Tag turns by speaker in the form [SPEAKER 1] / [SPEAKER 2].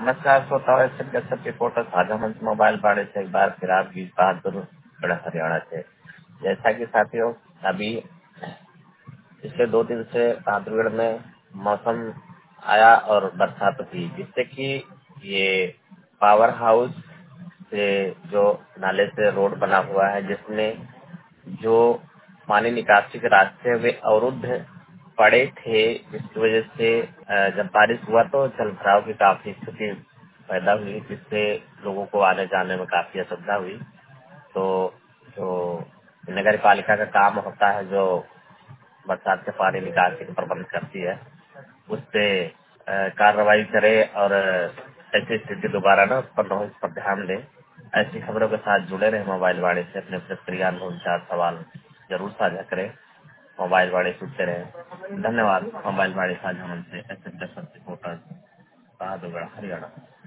[SPEAKER 1] नमस्कार श्रोताओ, एसएम कसब रिपोर्टर साझा मंच मोबाइल बाड़े से एक बार फिर आपकी बहादुर बड़ा हरियाणा से। जैसा कि साथियों, अभी पिछले 2 दिन से बहादुरगढ़ में मौसम आया और बरसात हुई, जिससे कि ये पावर हाउस से जो नाले से रोड बना हुआ है, जिसमें जो पानी निकासी के रास्ते वे अवरुद्ध पड़े थे, जिसकी वजह से जब बारिश हुआ तो जल भराव की काफी स्थिति पैदा हुई, जिससे लोगों को आने जाने में काफी असुविधा हुई। तो जो नगर पालिका का काम होता है, जो बरसात के पानी निकासी का प्रबंध करती है, उस पे कार्रवाई करे और ऐसी स्थिति दोबारा न उत्पन्न हो, इस पर ध्यान दें। ऐसी खबरों के साथ जुड़े रहे मोबाइल वाणी से। अपने प्रतिक्रिया अनुभव चार सवाल जरूर साझा करें। मोबाइल वाणी सुनते रहे। धन्यवाद। मोबाइल वाणी साझा मंच से एसएम रिपोर्टर बहादुरगढ़ हरियाणा।